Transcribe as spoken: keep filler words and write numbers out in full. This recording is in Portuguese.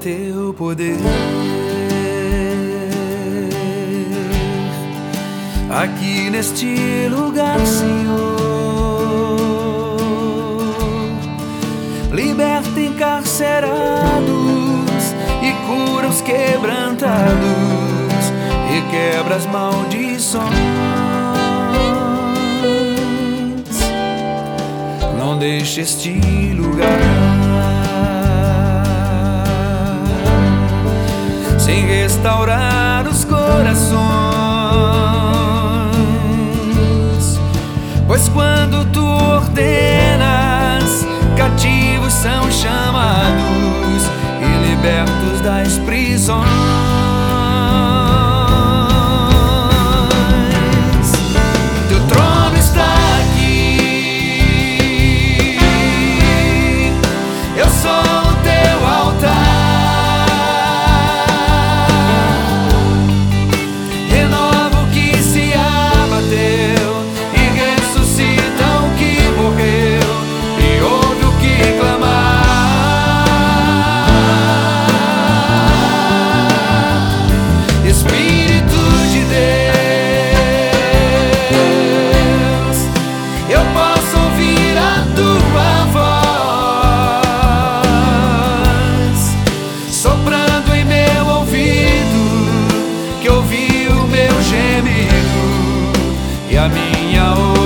teu poder. Aqui neste lugar, Senhor, liberta encarcerados e cura os quebrantados e quebra as maldições. Não deixe este lugar sem restaurar os corações, pois quando tu ordenas, cativos são chamados e libertos das prisões. Teu trono está aqui, eu sou o teu altar. Renova o que se abateu e ressuscita o que morreu e ouve o que clamar. Espírito de Deus, eu posso ouvir a tua voz soprando em meu ouvido, que ouvi o meu gemido e a minha oração.